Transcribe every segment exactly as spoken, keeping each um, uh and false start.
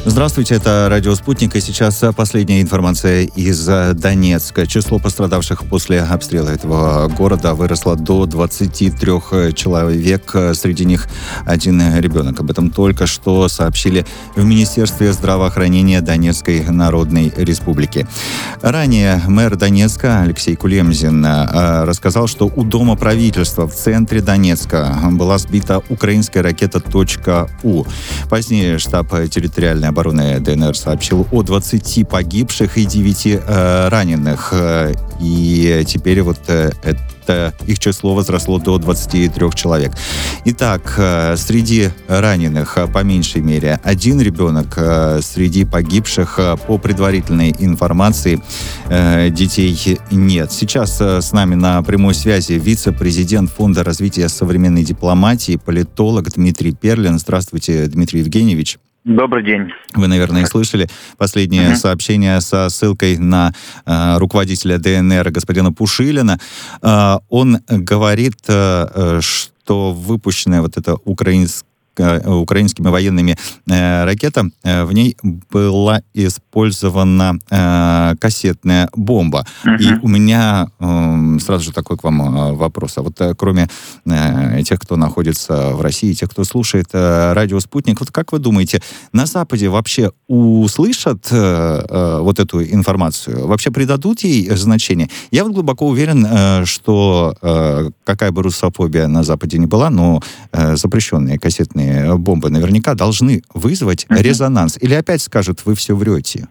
Здравствуйте, это Радио Спутник, и сейчас последняя информация из Донецка. Число пострадавших после обстрела этого города выросло до двадцати трёх человек, среди них один ребенок. Об этом только что сообщили в Министерстве здравоохранения Донецкой Народной Республики. Ранее мэр Донецка Алексей Кулемзин рассказал, что у Дома правительства в центре Донецка была сбита украинская ракета .У. Позднее штаб территориальной обороны ДНР сообщил о двадцати погибших и девяти э, раненых. И теперь вот э, это их число возросло до двадцати трёх человек. Итак, э, среди раненых, э, по меньшей мере, один ребенок. Э, среди погибших, э, по предварительной информации, э, детей нет. Сейчас э, с нами на прямой связи вице-президент Фонда развития современной дипломатии, политолог Дмитрий Перлин. Здравствуйте, Дмитрий Евгеньевич. Добрый день. Вы, наверное, слышали последнее uh-huh. сообщение со ссылкой на э, руководителя ДНР господина Пушилина. Э, он говорит, э, что выпущенная вот эта украинская украинскими военными э, ракета, э, в ней была использована э, кассетная бомба. Uh-huh. И у меня э, сразу же такой к вам э, вопрос. А вот э, кроме э, тех, кто находится в России, тех, кто слушает э, радио «Спутник», вот как вы думаете, на Западе вообще услышат э, э, вот эту информацию? Вообще придадут ей значение? Я вот глубоко уверен, э, что э, какая бы русофобия на Западе ни была, но э, запрещенные кассетные бомбы наверняка должны вызвать uh-huh. резонанс. Или опять скажут, вы все врете?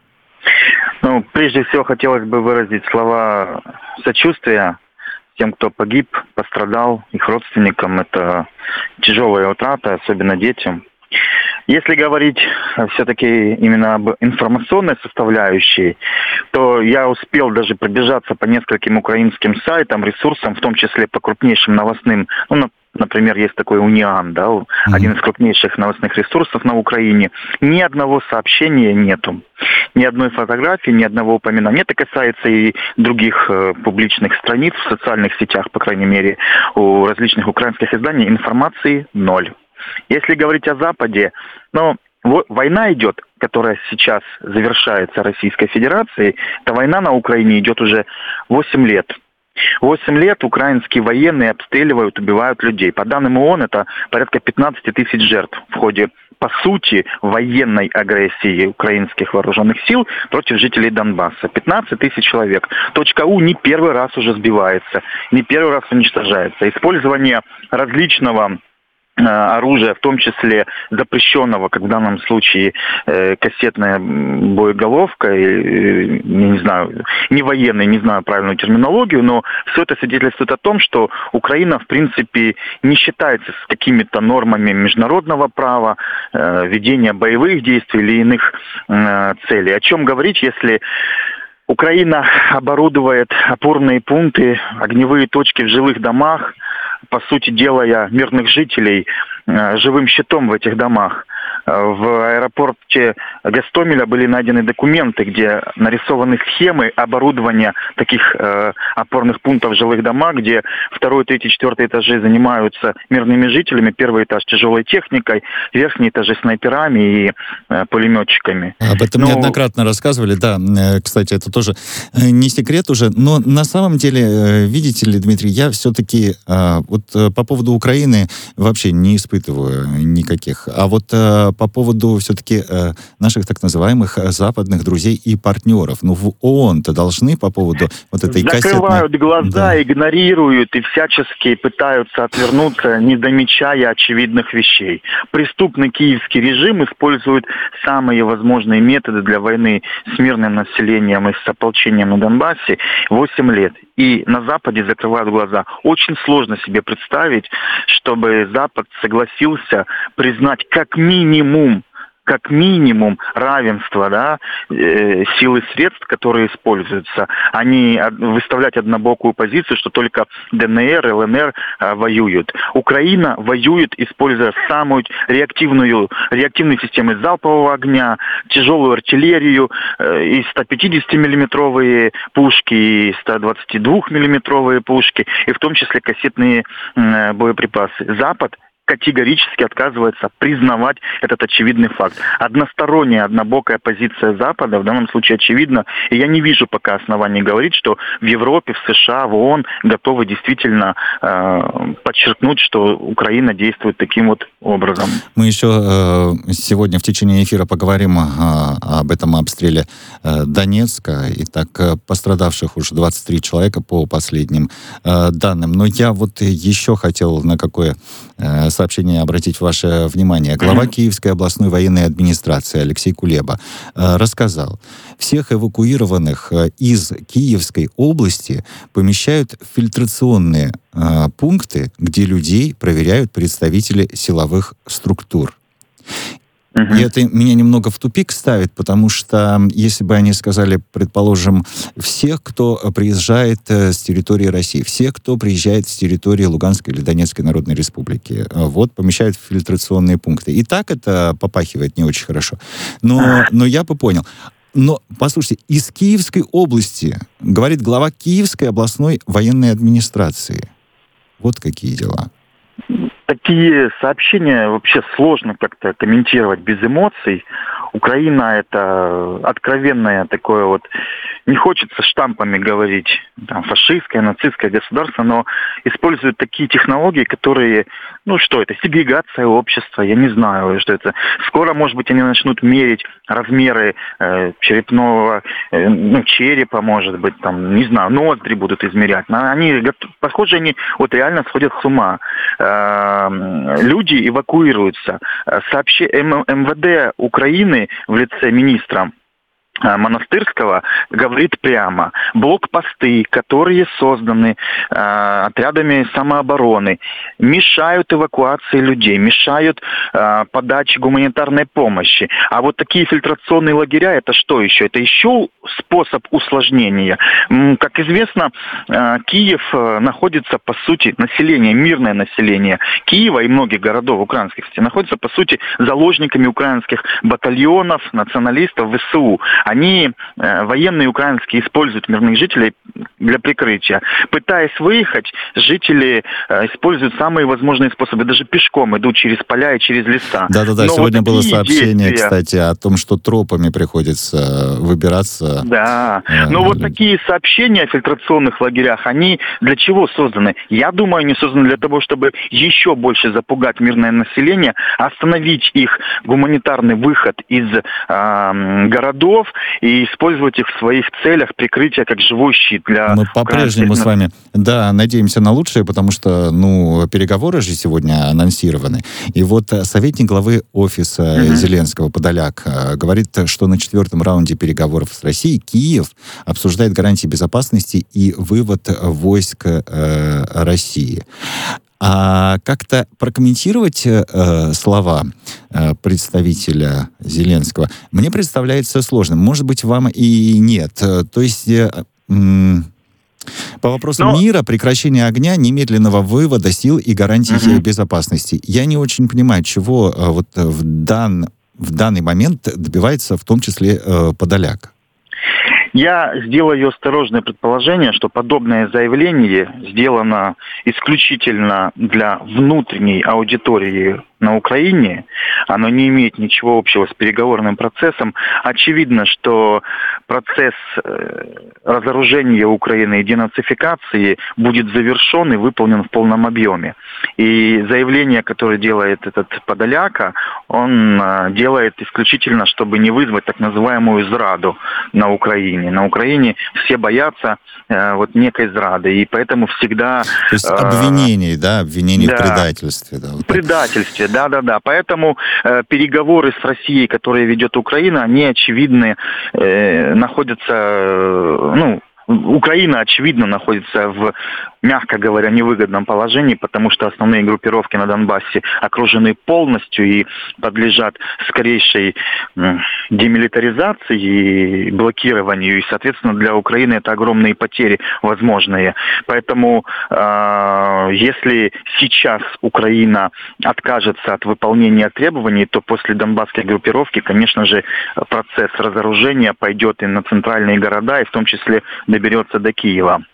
Ну, прежде всего, хотелось бы выразить слова сочувствия тем, кто погиб, пострадал, их родственникам. Это тяжелая утрата, особенно детям. Если говорить все-таки именно об информационной составляющей, то я успел даже пробежаться по нескольким украинским сайтам, ресурсам, в том числе по крупнейшим новостным, ну, например, есть такой Униан, да, mm-hmm. один из крупнейших новостных ресурсов на Украине. Ни одного сообщения нету, ни одной фотографии, ни одного упоминания. Это касается и других э, публичных страниц в социальных сетях, по крайней мере, у различных украинских изданий. Информации ноль. Если говорить о Западе, ну, вот война идет, которая сейчас завершается Российской Федерацией, эта война на Украине идет уже восемь лет. Восемь лет украинские военные обстреливают, убивают людей. По данным ООН, это порядка пятнадцать тысяч жертв в ходе, по сути, военной агрессии украинских вооруженных сил против жителей Донбасса. пятнадцать тысяч человек. .У не первый раз уже сбивается, не первый раз уничтожается. Использование различного оружия, в том числе запрещенного, как в данном случае э, кассетная боеголовка, э, не знаю, не военная, не знаю правильную терминологию, но все это свидетельствует о том, что Украина, в принципе, не считается с какими-то нормами международного права, э, ведения боевых действий или иных э, целей. О чем говорить, если Украина оборудует опорные пункты, огневые точки в жилых домах, по сути, делая мирных жителей э, живым щитом в этих домах. В аэропорте Гостомеля были найдены документы, где нарисованы схемы оборудования таких э, опорных пунктов в жилых домах, где второй, третий, четвертый этажи занимаются мирными жителями, первый этаж тяжелой техникой, верхние этажи снайперами и э, пулеметчиками. Об этом но... неоднократно рассказывали, да. Кстати, это тоже не секрет уже, но на самом деле, видите ли, Дмитрий, я все-таки э, вот по поводу Украины вообще не испытываю никаких. А вот э, по поводу все-таки э, наших так называемых западных друзей и партнеров. Ну, в ООН-то должны по поводу вот этой кассетной... Закрывают глаза, да. игнорируют и всячески пытаются отвернуться, не замечая очевидных вещей. Преступный киевский режим использует самые возможные методы для войны с мирным населением и с ополчением на Донбассе восемь лет. И на Западе закрывают глаза. Очень сложно себе представить, чтобы Запад согласился признать как минимум, как минимум равенство, да, э, сил и средств, которые используются, а не выставлять однобокую позицию, что только ДНР, ЛНР э, воюют. Украина воюет, используя самую реактивную, реактивные системы залпового огня, тяжелую артиллерию, э, и сто пятидесятимиллиметровые пушки, и сто двадцатидвухмиллиметровые пушки, и в том числе кассетные э, боеприпасы. Запад категорически отказывается признавать этот очевидный факт. Односторонняя, однобокая позиция Запада в данном случае очевидна, и я не вижу пока оснований говорить, что в Европе, в США, в ООН готовы действительно э, подчеркнуть, что Украина действует таким вот образом. Мы еще э, сегодня в течение эфира поговорим э, об этом обстреле э, Донецка. Итак, пострадавших уже двадцать три человека по последним э, данным. Но я вот еще хотел на какое э, сообщение обратить ваше внимание. Глава mm-hmm. Киевской областной военной администрации Алексей Кулеба э, рассказал, всех эвакуированных э, из Киевской области помещают в фильтрационные э, пункты, где людей проверяют представители силовых структур. И это меня немного в тупик ставит, потому что если бы они сказали, предположим, всех, кто приезжает с территории России, всех, кто приезжает с территории Луганской или Донецкой Народной Республики, вот помещают в фильтрационные пункты. И так это попахивает не очень хорошо. Но, но я бы понял. Но, послушайте, из Киевской области, говорит глава Киевской областной военной администрации. Вот какие дела. Такие сообщения вообще сложно как-то комментировать без эмоций. Украина — это откровенное такое вот, не хочется штампами говорить, там, фашистское, нацистское государство, но используют такие технологии, которые, ну что это, сегрегация общества, я не знаю, что это. Скоро, может быть, они начнут мерить размеры э, черепного, э, ну, черепа, может быть, там, не знаю, ноздри будут измерять. Но они, похоже, они вот реально сходят с ума. Э, люди эвакуируются. Сообще... МВД Украины в лице министра Монастырского говорит прямо, блокпосты, которые созданы э, отрядами самообороны, мешают эвакуации людей, мешают э, подаче гуманитарной помощи. А вот такие фильтрационные лагеря, это что еще? Это еще способ усложнения. М, как известно, э, Киев э, находится, по сути, население, мирное население Киева и многих городов украинских, кстати, находится, по сути, заложниками украинских батальонов, националистов, ВСУ. Они, э, военные украинские, используют мирных жителей для прикрытия. Пытаясь выехать, жители э, используют самые возможные способы. Даже пешком идут через поля и через леса. Да-да-да, Но сегодня вот было сообщение, действия... кстати, о том, что тропами приходится выбираться. Да, э, но вот такие сообщения о фильтрационных лагерях, они для чего созданы? Я думаю, они созданы для того, чтобы еще больше запугать мирное население, остановить их гуманитарный выход из э, городов и использовать их в своих целях прикрытия как живой щит для... Мы по-прежнему с вами, да, надеемся на лучшее, потому что, ну, переговоры же сегодня анонсированы. И вот советник главы офиса mm-hmm. Зеленского, Подоляк, говорит, что на четвертом раунде переговоров с Россией Киев обсуждает гарантии безопасности и вывод войск э, России. А как-то прокомментировать э, слова э, представителя Зеленского мне представляется сложным. Может быть, вам и нет. То есть э, э, по вопросу Но... мира, прекращения огня, немедленного вывода сил и гарантий угу. безопасности. Я не очень понимаю, чего э, вот в, дан, в данный момент добивается в том числе э, Подоляк. Я сделаю осторожное предположение, что подобное заявление сделано исключительно для внутренней аудитории на Украине. Оно не имеет ничего общего с переговорным процессом. Очевидно, что процесс разоружения Украины и денацификации будет завершен и выполнен в полном объеме. И заявление, которое делает этот Подоляка, он делает исключительно, чтобы не вызвать так называемую зраду на Украине. На Украине все боятся э, вот некой зрады, и поэтому всегда... То есть обвинений, э, да, обвинений да, в предательстве. Да, вот в предательстве, да-да-да. Поэтому э, переговоры с Россией, которые ведет Украина, они, очевидно, э, находятся, э, ну, Украина, очевидно, находится в, мягко говоря, невыгодном положении, потому что основные группировки на Донбассе окружены полностью и подлежат скорейшей демилитаризации и блокированию. И, соответственно, для Украины это огромные потери возможные. Поэтому, э, если сейчас Украина откажется от выполнения требований, то после донбасской группировки, конечно же, процесс разоружения пойдет и на центральные города, и в том числе доберется до Киева.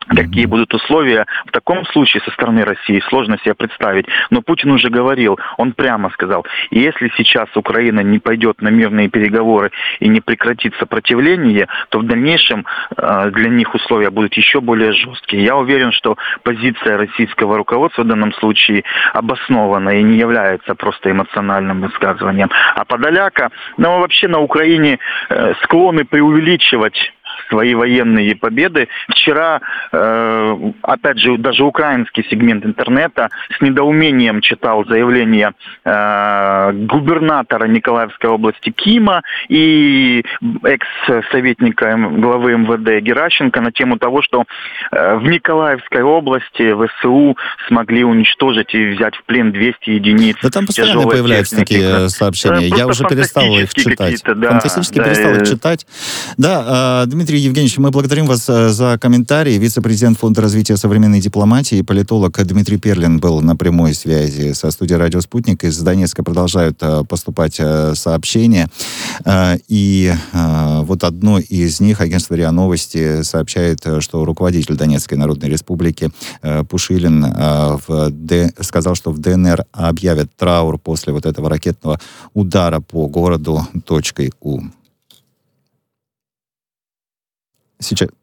Какие будут условия в таком случае со стороны России, сложно себе представить. Но Путин уже говорил, он прямо сказал, если сейчас Украина не пойдет на мирные переговоры и не прекратит сопротивление, то в дальнейшем э, для них условия будут еще более жесткие. Я уверен, что позиция российского руководства в данном случае обоснована и не является просто эмоциональным высказыванием. А Подоляка, ну вообще на Украине э, склонны преувеличивать свои военные победы. Вчера, э, опять же, даже украинский сегмент интернета с недоумением читал заявление э, губернатора Николаевской области Кима и экс-советника главы эм вэ дэ Геращенко на тему того, что э, в Николаевской области ВСУ смогли уничтожить и взять в плен двести единиц. Да там постоянно появляются техники. Такие сообщения. Просто Я уже перестал их читать. Да, фантастически да, перестал их читать. Да, Дмитрий Евгеньевич, мы благодарим вас за комментарий. Вице-президент Фонда развития современной дипломатии, политолог Дмитрий Перлин был на прямой связи со студией «Радио Спутник». Из Донецка продолжают поступать сообщения. И вот одно из них, агентство РИА Новости, сообщает, что руководитель Донецкой Народной Республики Пушилин в Д... сказал, что в дэ эн эр объявят траур после вот этого ракетного удара по городу точкой У. Сейчас,